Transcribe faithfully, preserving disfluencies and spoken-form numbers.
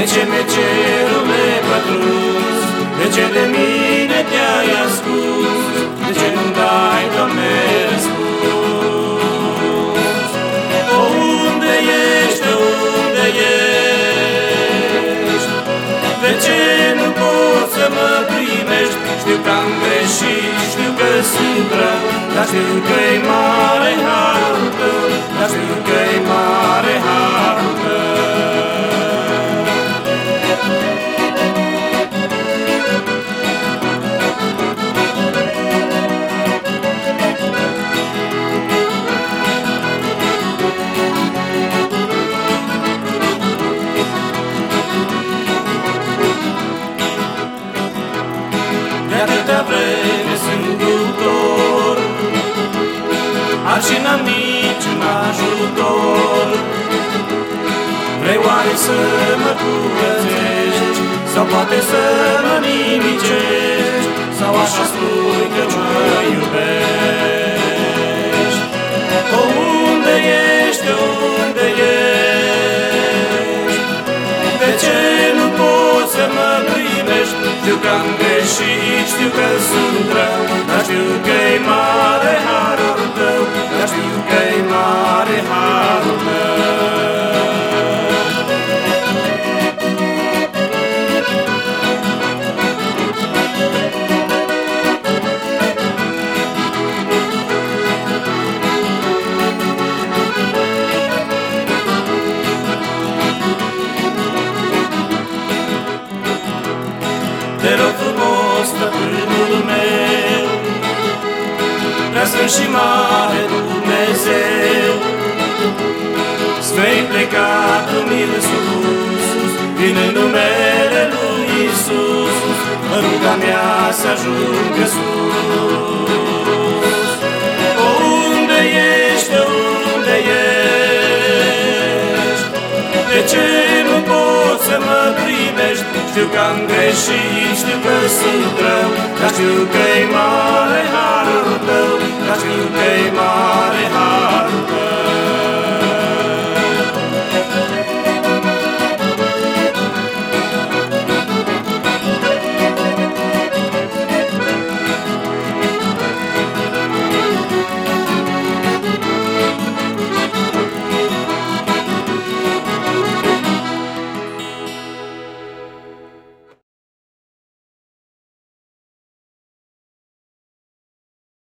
ce mi-e cerul nepătrus? De ce de mine te-ai ascuns? De ce nu-mi dai, Doamne, răspuns? O, unde ești, o, unde ești? De ce nu poți să mă primești? Știu că am greșit, știu că sunt rău, dar știu că-i mare harul tău, dar știu că-i mare harul tău. De atâta vreme sunt iubitor, altceva n-am niciun ajutor. Vrei oare să mă curățești, sau poate să mă nimicești, sau așa spui că mă iubești? O, unde ești, unde ești? De ce nu poți să mă primești? Știu că am greșit, știu că sunt rău, dar știu că-i mare harul tău, dar știu că-i mare harul tău. Te rog frumos, stăpânul meu, Preasfânt și mare Dumnezeu, Să-i plecat umil sus, din numele lui Iisus, ruga mea să ajungă sus. O, unde ești, unde ești? De ce nu poți să mă primești? Știu că am greșit, știu că sunt rău, dar știu că-i mare harul tău, dar știu că-i mare harul tău.